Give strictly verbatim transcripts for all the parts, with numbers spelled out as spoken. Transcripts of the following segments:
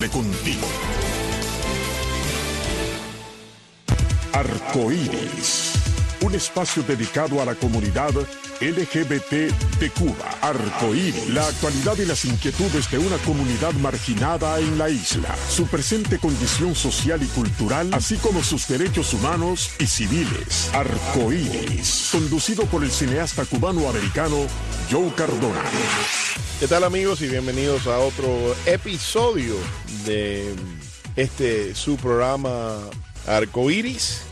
Contigo. Arcoíris, un espacio dedicado a la comunidad L G B T de Cuba. Arcoíris, la actualidad y las inquietudes de una comunidad marginada en la isla, su presente condición social y cultural, así como sus derechos humanos y civiles. Arcoíris, conducido por el cineasta cubano-americano Joe Cardona. ¿Qué tal, amigos? Y bienvenidos a otro episodio de este su programa Arcoíris.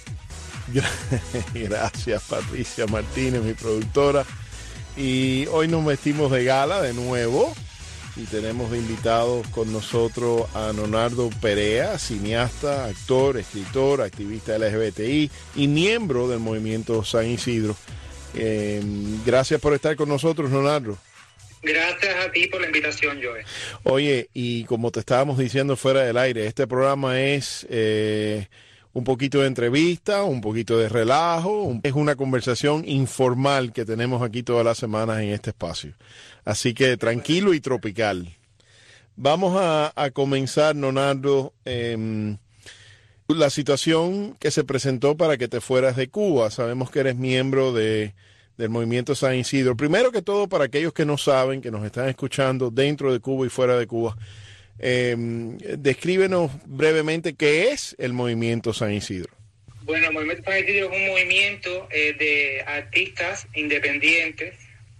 Gracias, Patricia Martínez, mi productora. Y hoy nos vestimos de gala de nuevo y tenemos de invitados con nosotros a Nonardo Perea, cineasta, actor, escritor, activista L G B T I y miembro del movimiento San Isidro. Eh, gracias por estar con nosotros, Nonardo. Gracias a ti por la invitación, Joe. Oye, y como te estábamos diciendo fuera del aire, este programa es eh, un poquito de entrevista, un poquito de relajo, un, es una conversación informal que tenemos aquí todas las semanas en este espacio. Así que tranquilo y tropical. Vamos a, a comenzar, Nonardo, eh, la situación que se presentó para que te fueras de Cuba. Sabemos que eres miembro de... del movimiento San Isidro. Primero que todo, para aquellos que no saben, que nos están escuchando dentro de Cuba y fuera de Cuba, eh, descríbenos brevemente qué es el movimiento San Isidro. Bueno, el movimiento San Isidro es un movimiento eh, de artistas independientes.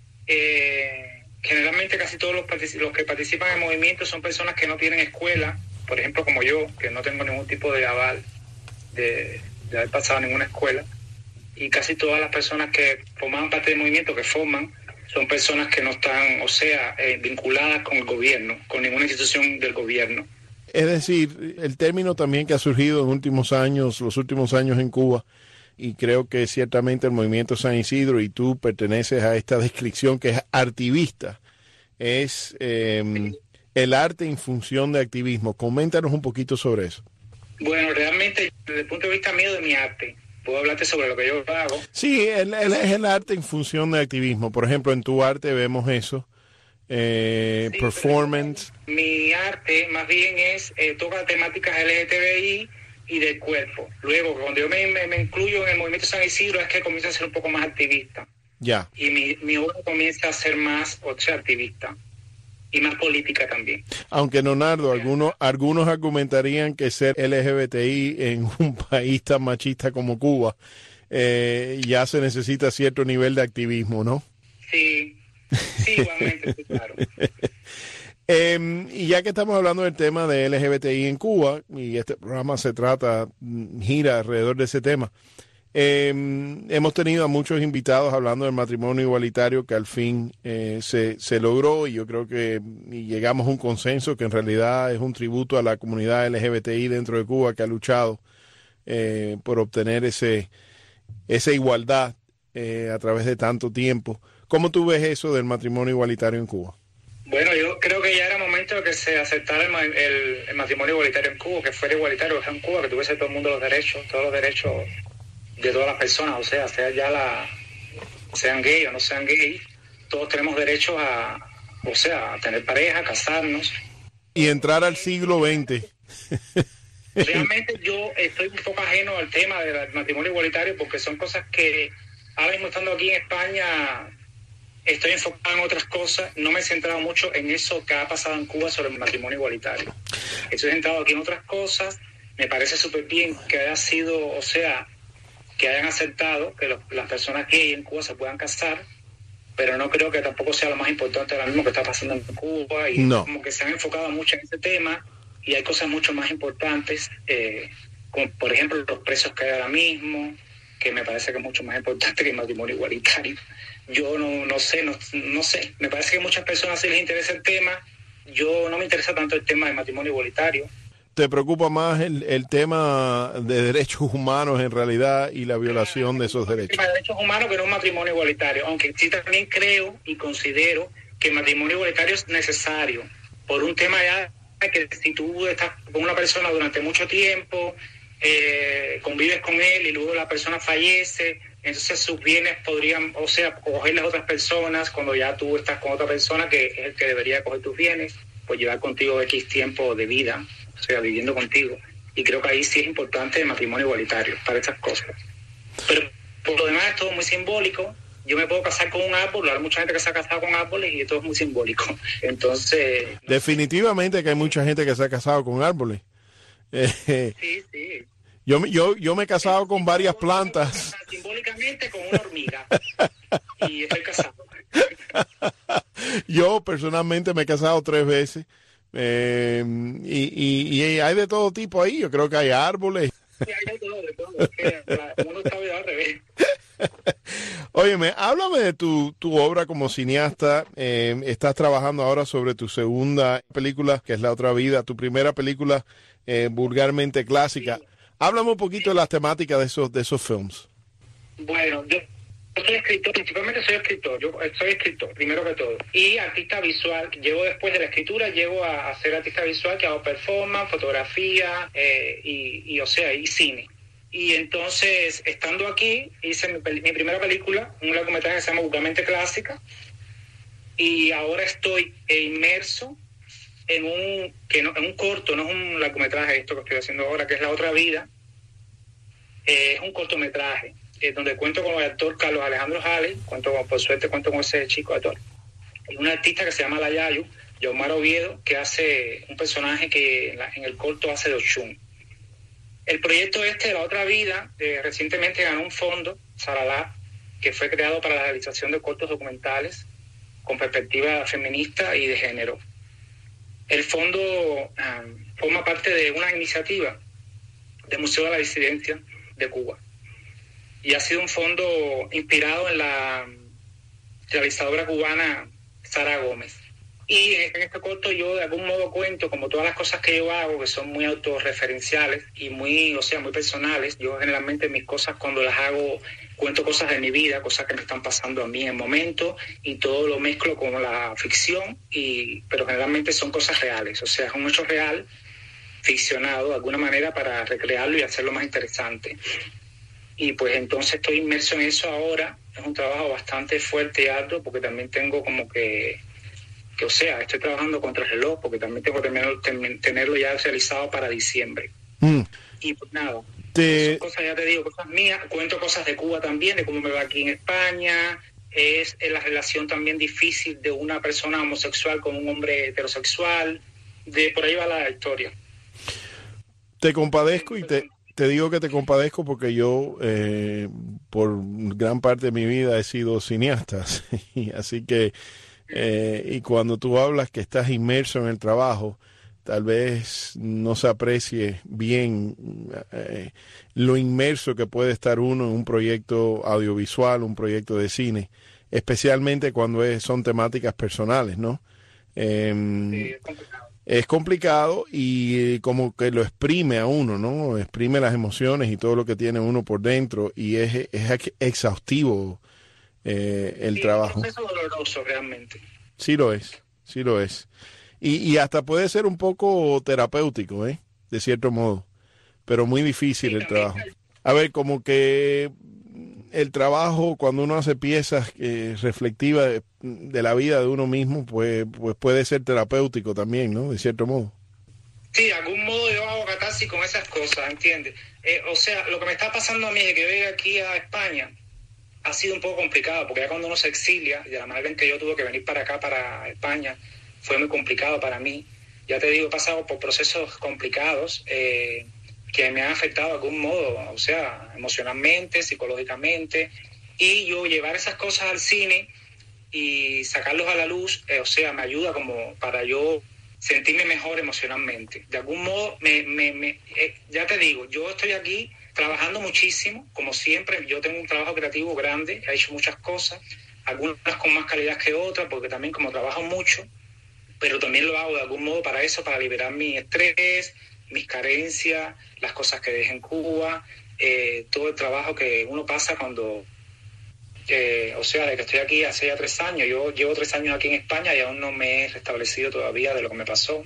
Eh, generalmente casi todos los, partic- los que participan en el movimiento son personas que no tienen escuela, por ejemplo como yo, que no tengo ningún tipo de aval de, de haber pasado ninguna escuela. Y casi todas las personas que forman parte del movimiento, que forman, son personas que no están, o sea, eh, vinculadas con el gobierno, con ninguna institución del gobierno. Es decir, el término también que ha surgido en últimos años, los últimos años en Cuba, y creo que ciertamente el movimiento San Isidro, y tú perteneces a esta descripción que es artivista, es eh, el arte en función de activismo. Coméntanos un poquito sobre eso. Bueno, realmente, desde el punto de vista mío de mi arte, ¿puedo hablarte sobre lo que yo hago? Sí, el, el, es el arte en función de activismo. Por ejemplo, en tu arte vemos eso. Eh, sí, performance. Mi arte más bien es, eh, toca temáticas L G B T I y del cuerpo. Luego, cuando yo me, me, me incluyo en el movimiento San Isidro, es que comienzo a ser un poco más activista. Ya. Y mi, mi obra comienza a ser más, o sea, activista. Y más política también. Aunque, Nonardo, algunos, algunos argumentarían que ser L G B T I en un país tan machista como Cuba eh, ya se necesita cierto nivel de activismo, ¿no? Sí, sí, igualmente, sí, claro. eh, y ya que estamos hablando del tema de L G B T I en Cuba, y este programa se trata, gira alrededor de ese tema, Eh, hemos tenido a muchos invitados hablando del matrimonio igualitario que al fin eh, se, se logró, y yo creo que y llegamos a un consenso que en realidad es un tributo a la comunidad L G B T I dentro de Cuba, que ha luchado eh, por obtener ese esa igualdad eh, a través de tanto tiempo. ¿Cómo tú ves eso del matrimonio igualitario en Cuba? Bueno, yo creo que ya era momento de que se aceptara el, el, el matrimonio igualitario en Cuba, que fuera igualitario en Cuba, que tuviese todo el mundo los derechos, todos los derechos de todas las personas, o sea, sea ya la sean gay o no sean gay, todos tenemos derecho a, o sea, a tener pareja, a casarnos. Y entrar al siglo veinte. Realmente yo estoy un poco ajeno al tema del matrimonio igualitario porque son cosas que ahora mismo estando aquí en España estoy enfocado en otras cosas, no me he centrado mucho en eso que ha pasado en Cuba sobre el matrimonio igualitario. Estoy centrado aquí en otras cosas, me parece súper bien que haya sido, o sea, que hayan aceptado que los, las personas gay en Cuba se puedan casar, pero no creo que tampoco sea lo más importante ahora mismo que está pasando en Cuba, y no. Como que se han enfocado mucho en ese tema, y hay cosas mucho más importantes, eh, como por ejemplo los precios que hay ahora mismo, que me parece que es mucho más importante que el matrimonio igualitario. Yo no, no sé, no, no sé, me parece que a muchas personas sí les interesa el tema, yo no me interesa tanto el tema del matrimonio igualitario. ¿Te preocupa más el, el tema de derechos humanos en realidad y la violación de esos derechos? El tema de derechos humanos, que no es un matrimonio igualitario, aunque sí también creo y considero que el matrimonio igualitario es necesario por un tema ya que si tú estás con una persona durante mucho tiempo, eh, convives con él y luego la persona fallece, entonces sus bienes podrían, o sea, coger las otras personas cuando ya tú estás con otra persona que es el que debería coger tus bienes. pues llevar contigo X tiempo de vida, o sea, viviendo contigo. Y creo que ahí sí es importante el matrimonio igualitario para estas cosas. Pero por lo demás es todo muy simbólico. Yo me puedo casar con un árbol, hay mucha gente que se ha casado con árboles y todo es muy simbólico. Entonces... Definitivamente que hay mucha gente que se ha casado con árboles. Eh, sí, sí. Yo, yo, yo me he casado con varias plantas. Simbólicamente con una hormiga. Y estoy casado. Yo personalmente me he casado tres veces. Eh, y, y, y hay de todo tipo ahí. Yo creo que hay árboles. Sí, hay de todo, de todo. Es que el mundo está al revés. Óyeme, háblame de tu, tu obra como cineasta. Eh, estás trabajando ahora sobre tu segunda película, que es La Otra Vida, tu primera película eh, vulgarmente clásica. Sí. Háblame un poquito de las temáticas de esos, de esos films. Bueno, yo soy escritor, principalmente soy escritor, yo soy escritor, primero que todo, y artista visual. Llevo después de la escritura, llego a, a ser artista visual, que hago performance, fotografía, eh, y, y o sea, y cine. Y entonces, estando aquí, hice mi, mi primera película, un largometraje que se llama Vulgarmente Clásica, y ahora estoy inmerso en un, que no, en un corto, no es un largometraje esto que estoy haciendo ahora, que es La Otra Vida. Eh, es un cortometraje, eh, donde cuento con el actor Carlos Alejandro Jale, cuento, por suerte cuento con ese chico actor, y un artista que se llama La Yayu, Yomar Oviedo, que hace un personaje que en, la, en el corto hace de Ochun. El proyecto este de La Otra Vida eh, recientemente ganó un fondo, Saralá, que fue creado para la realización de cortos documentales con perspectiva feminista y de género. El fondo um, forma parte de una iniciativa del Museo de la Disidencia de Cuba y ha sido un fondo inspirado en la realizadora cubana Sara Gómez. Y en este corto yo de algún modo cuento, como todas las cosas que yo hago, que son muy autorreferenciales y muy, o sea, muy personales. Yo generalmente mis cosas cuando las hago, cuento cosas de mi vida, cosas que me están pasando a mí en el momento, y todo lo mezclo con la ficción, y pero generalmente son cosas reales, o sea, es un hecho real, ficcionado de alguna manera para recrearlo y hacerlo más interesante. Y pues entonces estoy inmerso en eso ahora. Es un trabajo bastante fuerte y arduo, porque también tengo como que... que o sea, estoy trabajando contra el reloj porque también tengo que tenerlo, tenerlo ya realizado para diciembre. Mm. Y pues nada, te... son cosas, ya te digo, cosas mías. Cuento cosas de Cuba también, de cómo me va aquí en España. Es, es la relación también difícil de una persona homosexual con un hombre heterosexual. De por ahí va la historia. Te compadezco y te, te digo que te compadezco porque yo eh, por gran parte de mi vida he sido cineasta. Así que Eh, y cuando tú hablas que estás inmerso en el trabajo, tal vez no se aprecie bien eh, lo inmerso que puede estar uno en un proyecto audiovisual, un proyecto de cine, especialmente cuando es, son temáticas personales, ¿no? Eh, sí, es complicado. Es complicado y como que lo exprime a uno, ¿no? Exprime las emociones y todo lo que tiene uno por dentro, y es, es exhaustivo. Eh, el sí, trabajo. Es un proceso doloroso realmente. Sí lo es, sí lo es. Y, y hasta puede ser un poco terapéutico, ¿eh? De cierto modo, pero muy difícil sí, el trabajo. A ver, como que el trabajo, cuando uno hace piezas eh, reflectivas de, de la vida de uno mismo, pues, pues puede ser terapéutico también, ¿no? De cierto modo. Sí, de algún modo yo hago catarsis con esas cosas, ¿entiendes? Eh, o sea, lo que me está pasando a mí es que vengo aquí a España ha sido un poco complicado, porque ya cuando uno se exilia, de la manera en que yo tuve que venir para acá, para España, fue muy complicado para mí. Ya te digo, he pasado por procesos complicados eh, que me han afectado de algún modo, o sea, emocionalmente, psicológicamente, y yo llevar esas cosas al cine y sacarlos a la luz, eh, o sea, me ayuda como para yo sentirme mejor emocionalmente. De algún modo, me, me, me, eh, ya te digo, yo estoy aquí trabajando muchísimo, como siempre. Yo tengo un trabajo creativo grande, he hecho muchas cosas, algunas con más calidad que otras, porque también como trabajo mucho, pero también lo hago de algún modo para eso, para liberar mi estrés, mis carencias, las cosas que dejé en Cuba, eh, todo el trabajo que uno pasa cuando, eh, o sea, de que estoy aquí hace ya tres años, yo llevo tres años aquí en España y aún no me he restablecido todavía de lo que me pasó.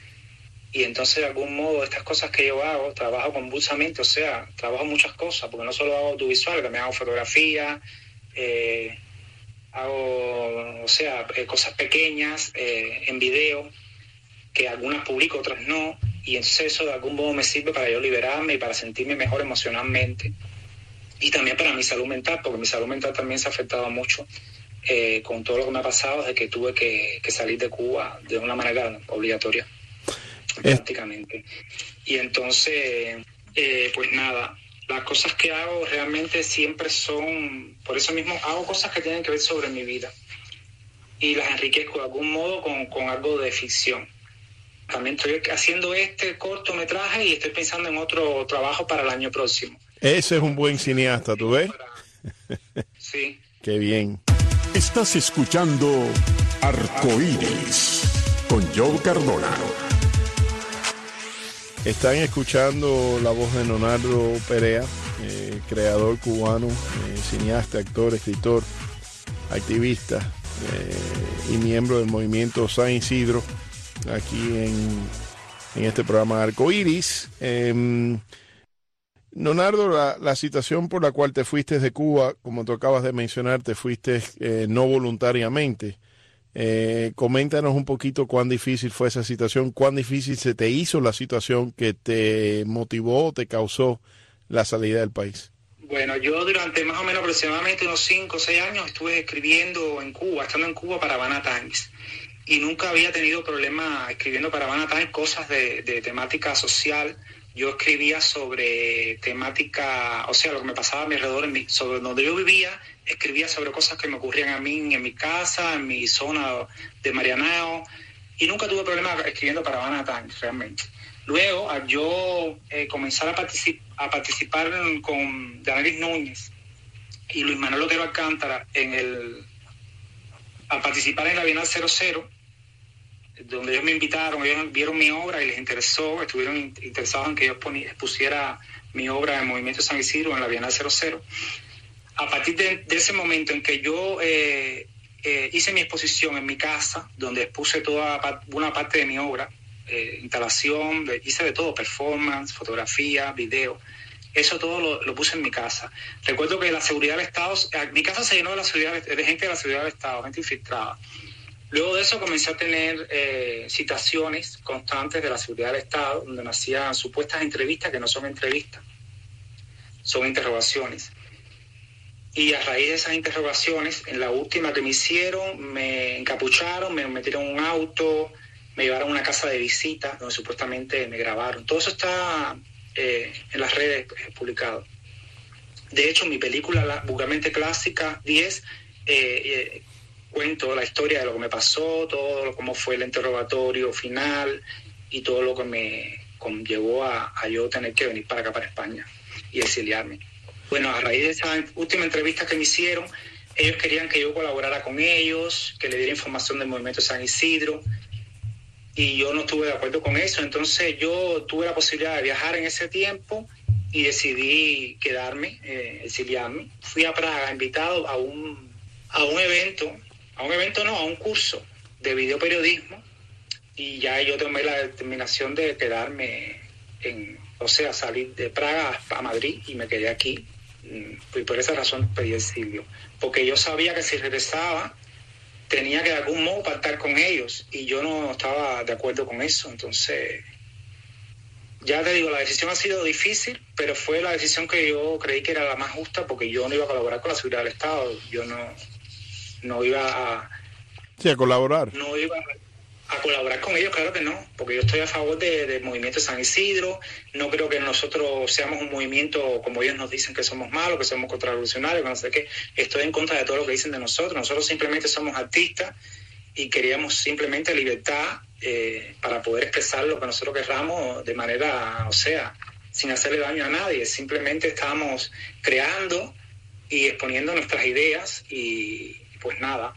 Y entonces, de algún modo, estas cosas que yo hago, trabajo convulsamente, o sea, trabajo muchas cosas, porque no solo hago audiovisual, también hago fotografía, eh, hago, o sea, eh, cosas pequeñas, eh, en video, que algunas publico, otras no, y entonces eso de algún modo me sirve para yo liberarme y para sentirme mejor emocionalmente, y también para mi salud mental, porque mi salud mental también se ha afectado mucho eh, con todo lo que me ha pasado desde que tuve que, que salir de Cuba de una manera obligatoria, eh. prácticamente. Y entonces, eh, pues nada, las cosas que hago realmente siempre son, por eso mismo hago cosas que tienen que ver sobre mi vida y las enriquezco de algún modo con, con algo de ficción. También estoy haciendo este cortometraje y estoy pensando en otro trabajo para el año próximo. Ese es un buen cineasta, ¿tú ves? Sí. Qué bien. Estás escuchando Arcoíris con Joe Cardona. Están escuchando la voz de Nonardo Perea, eh, creador cubano, eh, cineasta, actor, escritor, activista eh, y miembro del movimiento San Isidro, aquí en, en este programa Arcoíris. Eh, Nonardo, la, la situación por la cual te fuiste de Cuba, como tú acabas de mencionar, te fuiste eh, no voluntariamente. Eh, coméntanos un poquito cuán difícil fue esa situación, cuán difícil se te hizo la situación que te motivó, te causó la salida del país. Bueno, yo durante más o menos aproximadamente unos cinco o seis años estuve escribiendo en Cuba, estando en Cuba para Havana Times, y nunca había tenido problema escribiendo para Havana Times cosas de, de temática social. Yo escribía sobre temática, o sea, lo que me pasaba a mi alrededor, en mi, sobre donde yo vivía, escribía sobre cosas que me ocurrían a mí en mi casa, en mi zona de Marianao, y nunca tuve problema escribiendo para Havana Times, realmente. Luego, al yo eh, comenzar a, particip- a participar con Danaris Núñez y Luis Manuel Otero Alcántara en el, a participar en la Bienal cero cero, donde ellos me invitaron, ellos vieron mi obra y les interesó, estuvieron interesados en que yo expusiera mi obra en Movimiento San Isidro en la Bienal cero cero. A partir de, de ese momento en que yo eh, eh, hice mi exposición en mi casa, donde expuse toda una parte de mi obra, eh, instalación, de, hice de todo, performance, fotografía, video, eso todo lo, lo puse en mi casa. Recuerdo que la seguridad del Estado, mi casa se llenó de, la seguridad, de gente de la seguridad del Estado, gente infiltrada. Luego de eso comencé a tener eh, citaciones constantes de la seguridad del Estado, donde me hacían supuestas entrevistas que no son entrevistas, son interrogaciones. Y a raíz de esas interrogaciones, en la última que me hicieron, me encapucharon, me metieron en un auto, me llevaron a una casa de visita, donde supuestamente me grabaron. Todo eso está eh, en las redes eh, publicado. De hecho, mi película, la vulgarmente clásica, diez, eh, eh, cuento la historia de lo que me pasó, todo lo, cómo fue el interrogatorio final y todo lo que me conllevó a, a yo tener que venir para acá, para España, y exiliarme. Bueno, a raíz de esa última entrevista que me hicieron, ellos querían que yo colaborara con ellos, que le diera información del Movimiento San Isidro, y yo no estuve de acuerdo con eso. Entonces yo tuve la posibilidad de viajar en ese tiempo y decidí quedarme, eh, exiliarme. Fui a Praga invitado a un, a un evento, a un evento no, a un curso de videoperiodismo, y ya yo tomé la determinación de quedarme en, o sea, salir de Praga a Madrid, y me quedé aquí. Y por esa razón pedí exilio, porque yo sabía que si regresaba tenía que de algún modo pactar con ellos, y yo no estaba de acuerdo con eso. Entonces, ya te digo, la decisión ha sido difícil, pero fue la decisión que yo creí que era la más justa, porque yo no iba a colaborar con la seguridad del Estado, yo no, no iba a... Sí, a colaborar. No iba a... a colaborar con ellos, claro que no, porque yo estoy a favor de, del Movimiento San Isidro. No creo que nosotros seamos un movimiento como ellos nos dicen que somos malos, que somos contrarrevolucionarios, que no sé qué. Estoy en contra de todo lo que dicen de nosotros. Nosotros simplemente somos artistas y queríamos simplemente libertad eh, para poder expresar lo que nosotros querramos de manera, o sea, sin hacerle daño a nadie. Simplemente estábamos creando y exponiendo nuestras ideas, y pues nada.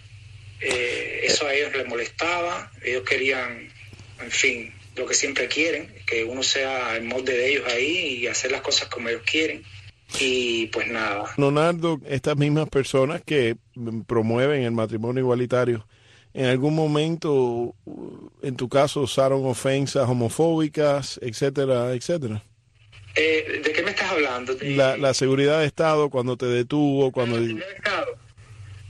Eh, eso a ellos les molestaba, ellos querían, en fin, lo que siempre quieren, que uno sea el molde de ellos ahí y hacer las cosas como ellos quieren, y pues nada. Nonardo, estas mismas personas que promueven el matrimonio igualitario, ¿en algún momento, en tu caso, usaron ofensas homofóbicas, etcétera, etcétera? Eh, ¿De qué me estás hablando? De... La, la seguridad de Estado, cuando te detuvo, cuando... ¿La seguridad de Estado?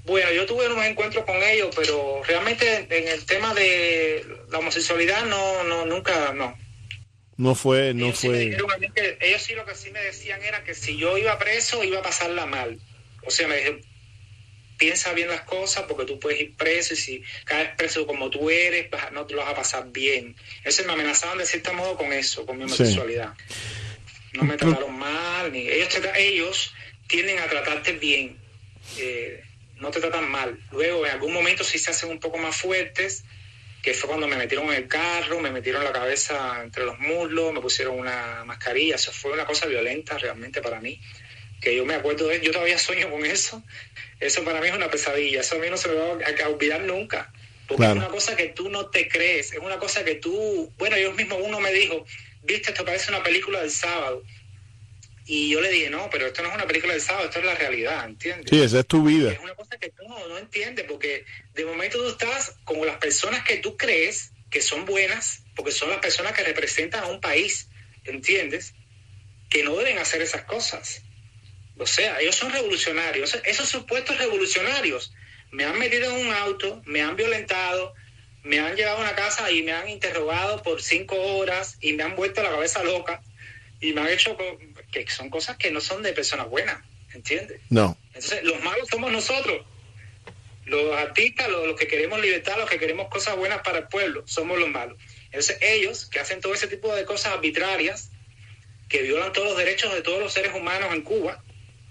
Bueno, yo tuve unos encuentros con ellos, pero realmente en el tema de la homosexualidad no, no, nunca, no. No fue, no ellos fue. Sí me dijeron a mí que, ellos sí lo que sí me decían era que si yo iba preso iba a pasarla mal. O sea, me dijeron, piensa bien las cosas porque tú puedes ir preso y si caes preso como tú eres, no te lo vas a pasar bien. Eso me amenazaban de cierto modo con eso, con mi homosexualidad. Sí. No me trataron mal, ni ellos, te, ellos tienden a tratarte bien, eh, no te tratan mal. Luego en algún momento sí se hacen un poco más fuertes, que fue cuando me metieron en el carro, me metieron la cabeza entre los muslos, me pusieron una mascarilla. Eso fue una cosa violenta realmente para mí, que yo me acuerdo de, yo todavía sueño con eso. Eso para mí es una pesadilla, eso a mí no se me va a olvidar nunca, porque claro. Es una cosa que tú no te crees, es una cosa que tú, bueno, yo mismo uno me dijo, viste, esto parece una película del sábado, y yo le dije, no, pero esto no es una película del sábado, esto es la realidad, ¿entiendes? Sí, esa es tu vida. Es una cosa que tú no, no entiendes, porque de momento tú estás como las personas que tú crees que son buenas, porque son las personas que representan a un país, ¿entiendes? Que no deben hacer esas cosas. O sea, ellos son revolucionarios, esos supuestos revolucionarios me han metido en un auto, me han violentado, me han llevado a una casa y me han interrogado por cinco horas y me han vuelto la cabeza loca y me han hecho que son cosas que no son de personas buenas, ¿entiendes? No. Entonces, los malos somos nosotros, los artistas, los, los que queremos libertad, los que queremos cosas buenas para el pueblo, somos los malos. Entonces, ellos que hacen todo ese tipo de cosas arbitrarias, que violan todos los derechos de todos los seres humanos en Cuba,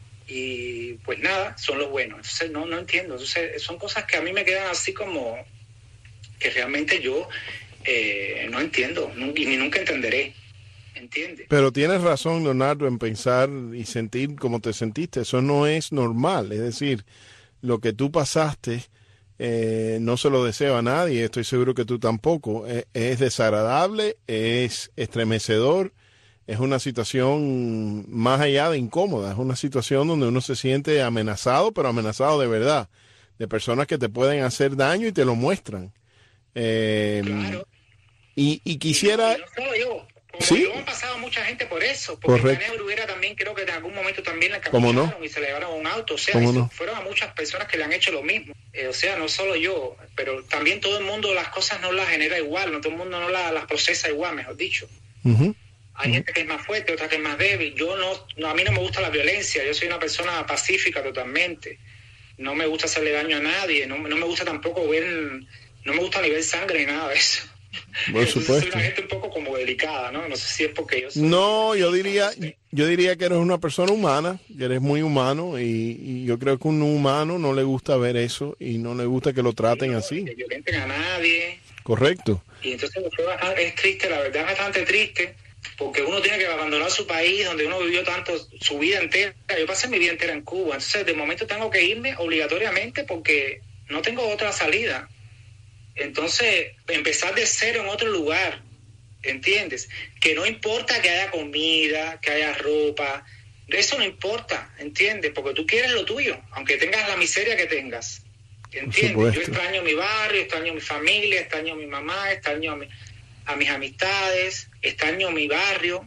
y pues nada, son los buenos. Entonces no, no entiendo. Entonces son cosas que a mí me quedan así como que realmente yo eh, no entiendo, y ni nunca entenderé. ¿Entiendes? Pero tienes razón, Leonardo, en pensar y sentir como te sentiste. Eso no es normal. Es decir, lo que tú pasaste eh, no se lo deseo a nadie. Estoy seguro que tú tampoco. Es, es desagradable, es estremecedor. Es una situación más allá de incómoda, es una situación donde uno se siente amenazado, pero amenazado de verdad, de personas que te pueden hacer daño y te lo muestran. Eh, claro. Y, y quisiera... Y no, y no solo yo, como ¿sí? yo han pasado mucha gente por eso, porque Correcto. Daniel Bruguera también creo que en algún momento también la ¿Cómo capucharon no? y se le llevaron un auto, o sea, ¿Cómo eso, no? fueron a muchas personas que le han hecho lo mismo, eh, o sea, no solo yo, pero también todo el mundo las cosas no las genera igual, no todo el mundo no las, las procesa igual, mejor dicho. Uh-huh. Hay uh-huh. gente que es más fuerte, otra que es más débil. Yo no, no, a mí no me gusta la violencia, yo soy una persona pacífica totalmente, no me gusta hacerle daño a nadie, no, no me gusta tampoco ver, no me gusta ni ver sangre ni nada de eso. Por supuesto. Soy una gente un poco como delicada, ¿no? No sé si es porque yo soy... No, yo diría, yo diría que eres una persona humana, que eres muy humano y, y yo creo que a un humano no le gusta ver eso y no le gusta que lo traten sí, no, así. Que violenten a nadie. Correcto. Y entonces es triste, la verdad es bastante triste, porque uno tiene que abandonar su país, donde uno vivió tanto, su vida entera. Yo pasé mi vida entera en Cuba, entonces de momento tengo que irme obligatoriamente porque no tengo otra salida. Entonces, empezar de cero en otro lugar, ¿entiendes? Que no importa que haya comida, que haya ropa, eso no importa, ¿entiendes? Porque tú quieres lo tuyo, aunque tengas la miseria que tengas, ¿entiendes? Yo extraño mi barrio, extraño mi familia, extraño a mi mamá, extraño a, mi, a mis amistades, extraño mi barrio,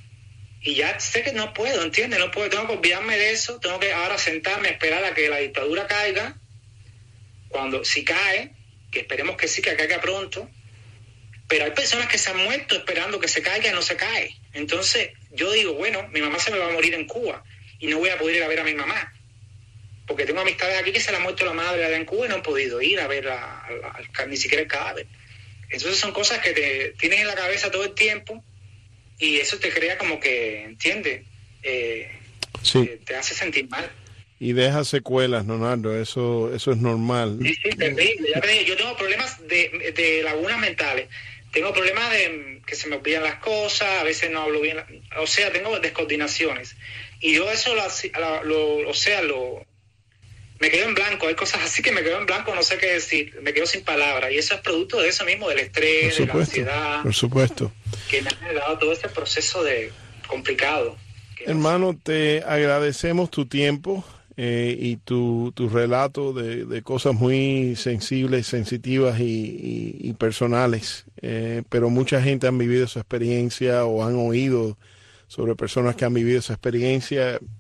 y ya sé que no puedo, ¿entiendes? No puedo, tengo que olvidarme de eso, tengo que ahora sentarme a esperar a que la dictadura caiga, cuando, si cae, que esperemos que sí, que caiga pronto, pero hay personas que se han muerto esperando que se caiga y no se cae. Entonces yo digo, bueno, mi mamá se me va a morir en Cuba y no voy a poder ir a ver a mi mamá, porque tengo amistades aquí que se le ha muerto la madre allá en Cuba y no han podido ir a ver a, a, a, ni siquiera el cadáver. Entonces son cosas que te tienes en la cabeza todo el tiempo y eso te crea como que, ¿entiendes? Eh, sí. te, te hace sentir mal. Y deja secuelas, Leonardo, eso eso es normal. Sí, sí, terrible. Ya te dije, yo tengo problemas de, de lagunas mentales. Tengo problemas de que se me olvidan las cosas, a veces no hablo bien. O sea, tengo descoordinaciones. Y yo eso, lo, lo, o sea, lo me quedo en blanco. Hay cosas así que me quedo en blanco, no sé qué decir. Me quedo sin palabras. Y eso es producto de eso mismo, del estrés, de la ansiedad. Por supuesto. Que me ha generado todo ese proceso de complicado. Hermano, te agradecemos tu tiempo. Eh, y tu, tu relato de, de cosas muy sensibles, sensitivas y, y, y personales, eh, pero mucha gente han vivido esa experiencia o han oído sobre personas que han vivido esa experiencia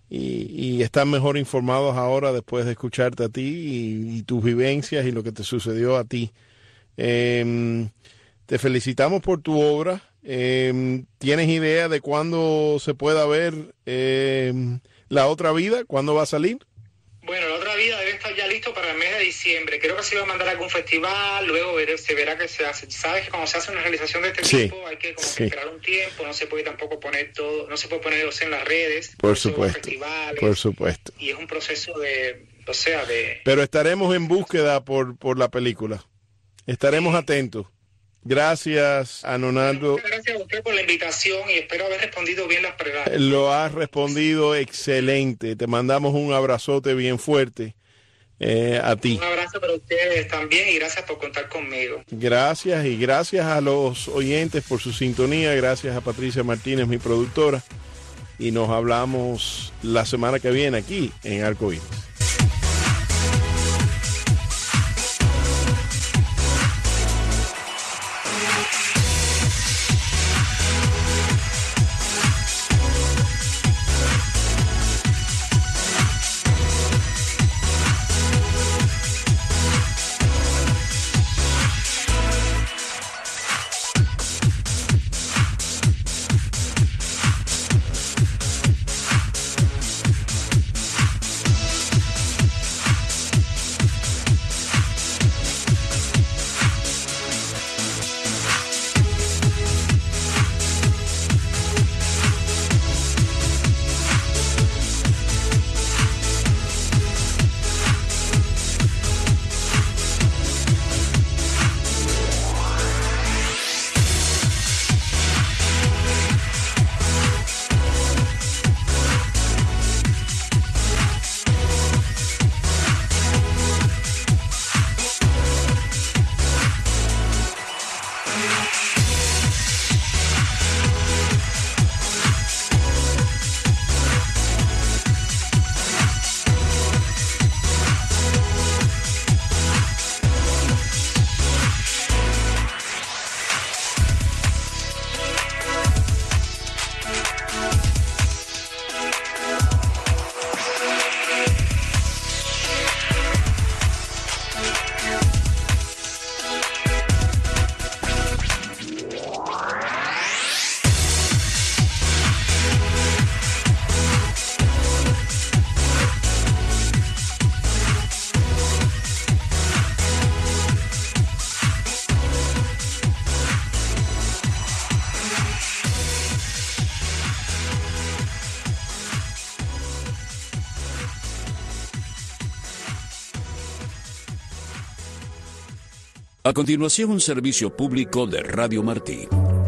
y, y están mejor informados ahora después de escucharte a ti y, y tus vivencias y lo que te sucedió a ti. Eh, te felicitamos por tu obra. Eh, ¿Tienes idea de cuándo se pueda ver eh, La Otra Vida? ¿Cuándo va a salir? Bueno, La Otra Vida debe estar ya listo para el mes de diciembre. Creo que se va a mandar a algún festival, luego ver, se verá que se hace. Sabes que cuando se hace una realización de este sí, tipo hay que como sí. que esperar un tiempo, no se puede tampoco poner todo, no se puede poner en las redes. Por supuesto, festivales, por supuesto. Y es un proceso de, o sea, de... Pero estaremos en búsqueda por, por la película. Estaremos sí. atentos. Gracias, Anonaldo. Muchas gracias a usted por la invitación y espero haber respondido bien las preguntas. Lo has respondido excelente. Te mandamos un abrazote bien fuerte eh, a ti. Un abrazo para ustedes también y gracias por contar conmigo. Gracias y gracias a los oyentes por su sintonía. Gracias a Patricia Martínez, mi productora. Y nos hablamos la semana que viene aquí en Arcoíris. A continuación, un servicio público de Radio Martí.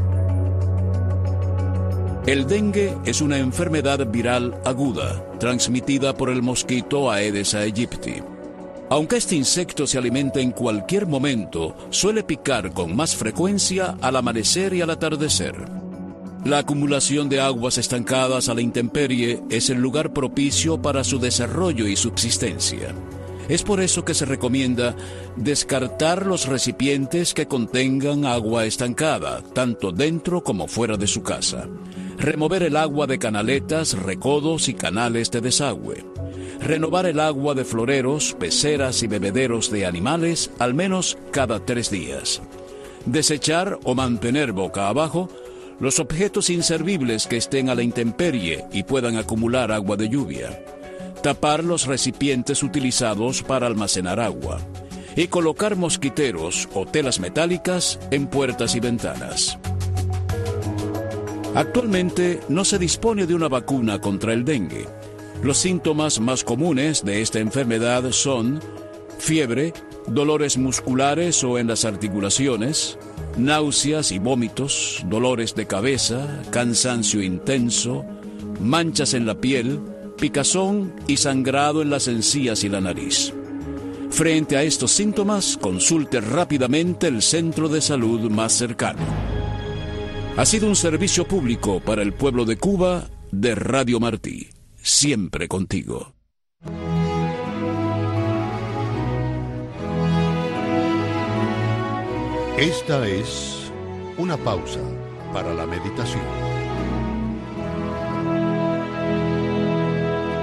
El dengue es una enfermedad viral aguda, transmitida por el mosquito Aedes aegypti. Aunque este insecto se alimenta en cualquier momento, suele picar con más frecuencia al amanecer y al atardecer. La acumulación de aguas estancadas a la intemperie es el lugar propicio para su desarrollo y subsistencia. Es por eso que se recomienda descartar los recipientes que contengan agua estancada, tanto dentro como fuera de su casa. Remover el agua de canaletas, recodos y canales de desagüe. Renovar el agua de floreros, peceras y bebederos de animales al menos cada tres días. Desechar o mantener boca abajo los objetos inservibles que estén a la intemperie y puedan acumular agua de lluvia. Tapar los recipientes utilizados para almacenar agua. Y colocar mosquiteros o telas metálicas en puertas y ventanas. Actualmente no se dispone de una vacuna contra el dengue. Los síntomas más comunes de esta enfermedad son fiebre, dolores musculares o en las articulaciones, náuseas y vómitos, dolores de cabeza, cansancio intenso, manchas en la piel, picazón y sangrado en las encías y la nariz. Frente a estos síntomas, consulte rápidamente el centro de salud más cercano. Ha sido un servicio público para el pueblo de Cuba de Radio Martí. Siempre contigo. Esta es una pausa para la meditación.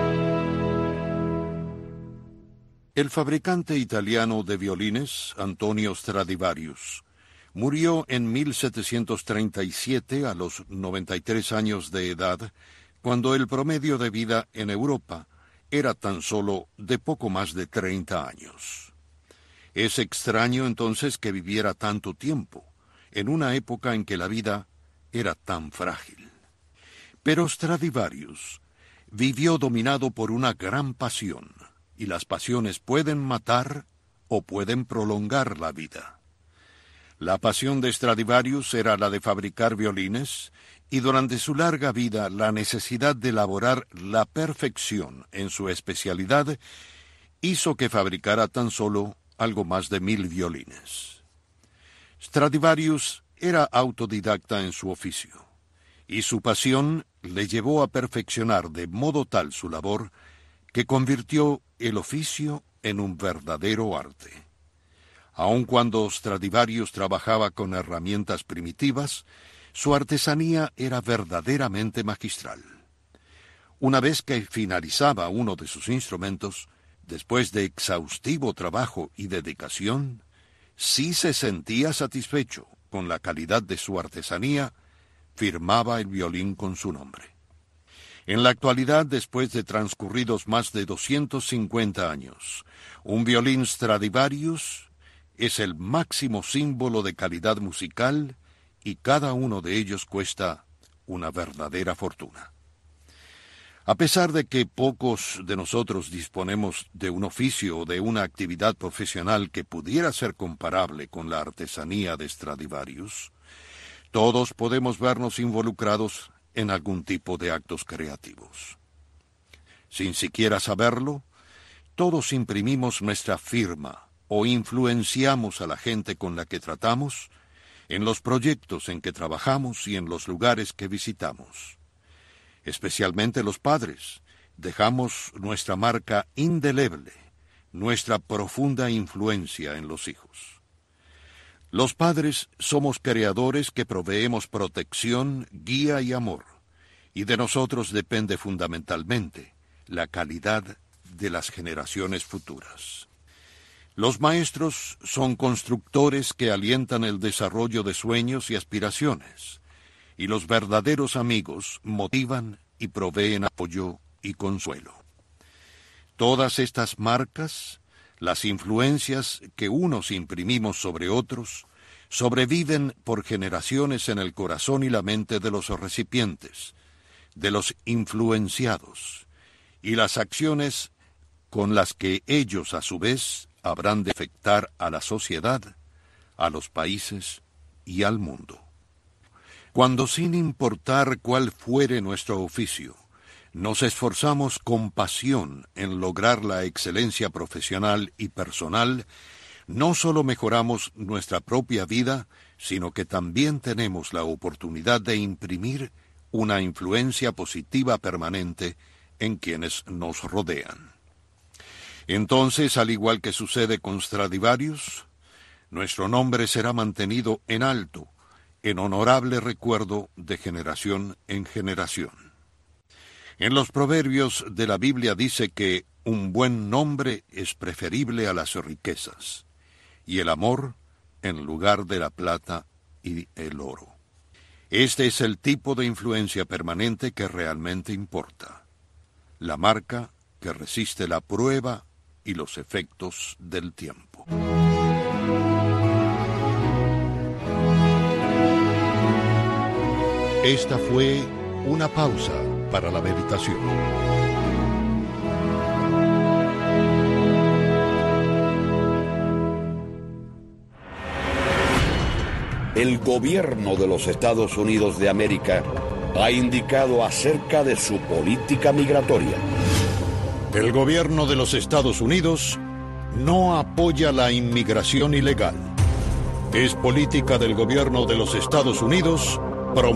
El fabricante italiano de violines, Antonio Stradivarius, murió en mil setecientos treinta y siete a los noventa y tres años de edad, cuando el promedio de vida en Europa era tan solo de poco más de treinta años. Es extraño entonces que viviera tanto tiempo, en una época en que la vida era tan frágil. Pero Stradivarius vivió dominado por una gran pasión, y las pasiones pueden matar o pueden prolongar la vida. La pasión de Stradivarius era la de fabricar violines, y durante su larga vida la necesidad de elaborar la perfección en su especialidad hizo que fabricara tan solo algo más de mil violines. Stradivarius era autodidacta en su oficio, y su pasión le llevó a perfeccionar de modo tal su labor que convirtió el oficio en un verdadero arte. Aun cuando Stradivarius trabajaba con herramientas primitivas, su artesanía era verdaderamente magistral. Una vez que finalizaba uno de sus instrumentos, después de exhaustivo trabajo y dedicación, si se sentía satisfecho con la calidad de su artesanía, firmaba el violín con su nombre. En la actualidad, después de transcurridos más de doscientos cincuenta años, un violín Stradivarius es el máximo símbolo de calidad musical y cada uno de ellos cuesta una verdadera fortuna. A pesar de que pocos de nosotros disponemos de un oficio o de una actividad profesional que pudiera ser comparable con la artesanía de Stradivarius, todos podemos vernos involucrados en algún tipo de actos creativos. Sin siquiera saberlo, todos imprimimos nuestra firma o influenciamos a la gente con la que tratamos, en los proyectos en que trabajamos y en los lugares que visitamos. Especialmente los padres, dejamos nuestra marca indeleble, nuestra profunda influencia en los hijos. Los padres somos creadores que proveemos protección, guía y amor, y de nosotros depende fundamentalmente la calidad de las generaciones futuras. Los maestros son constructores que alientan el desarrollo de sueños y aspiraciones, y los verdaderos amigos motivan y proveen apoyo y consuelo. Todas estas marcas, las influencias que unos imprimimos sobre otros, sobreviven por generaciones en el corazón y la mente de los recipientes, de los influenciados, y las acciones con las que ellos a su vez habrán de afectar a la sociedad, a los países y al mundo. Cuando, sin importar cuál fuere nuestro oficio, nos esforzamos con pasión en lograr la excelencia profesional y personal, no solo mejoramos nuestra propia vida, sino que también tenemos la oportunidad de imprimir una influencia positiva permanente en quienes nos rodean. Entonces, al igual que sucede con Stradivarius, nuestro nombre será mantenido en alto, en honorable recuerdo de generación en generación. En los proverbios de la Biblia dice que un buen nombre es preferible a las riquezas, y el amor en lugar de la plata y el oro. Este es el tipo de influencia permanente que realmente importa, la marca que resiste la prueba y los efectos del tiempo. Esta fue una pausa para la meditación. El gobierno de los Estados Unidos de América ha indicado acerca de su política migratoria. El gobierno de los Estados Unidos no apoya la inmigración ilegal. Es política del gobierno de los Estados Unidos